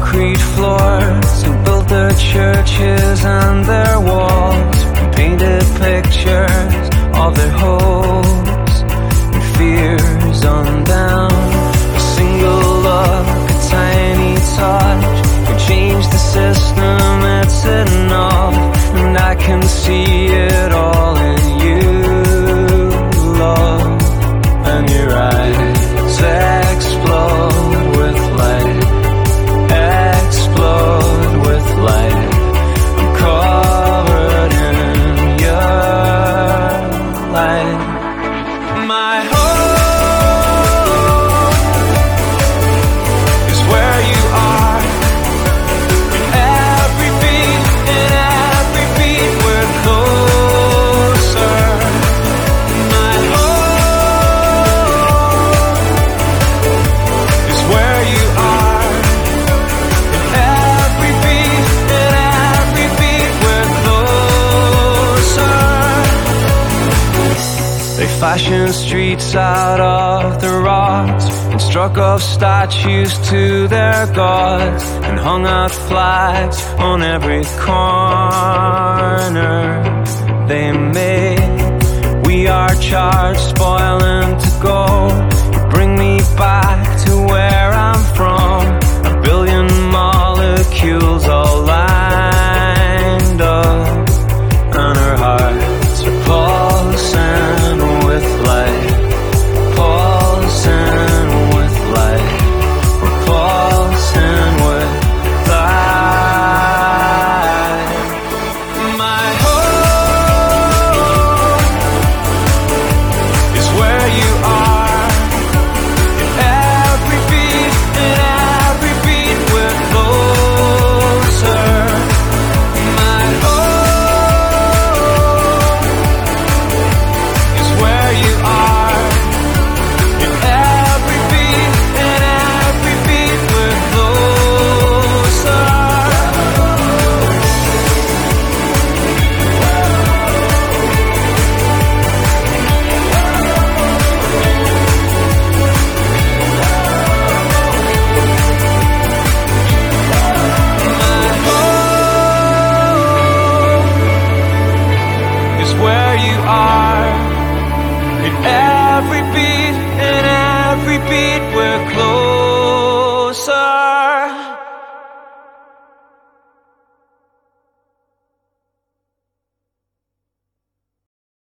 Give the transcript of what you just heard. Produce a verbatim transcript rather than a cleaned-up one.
concrete floors, who built their churches and their walls, and painted pictures of their hopes and fears on them. A single look, a tiny touch can change the system, it's enough. And I can see it all in you, love. And your eyes explode with light, explode with light. I'm covered in your light. My home is where you are. In every beat, in every beat, we're closer. My home is where you are. In every beat, in every beat, we're closer. They fashioned streets out of the rocks and struck off statues to their gods and hung out flags on every corner they made. We are charged, spoiling to go. You bring me back to where I'm from. A billion molecules all lined up, and our hearts are pulsing with light, pulsing with light. We're pulsing with light. My home is where you are. In every beat, in every beat, we're closer. My home is where you are. In every beat, in every beat, we're closer. My home is where you are. In every beat, in every beat, we're closer.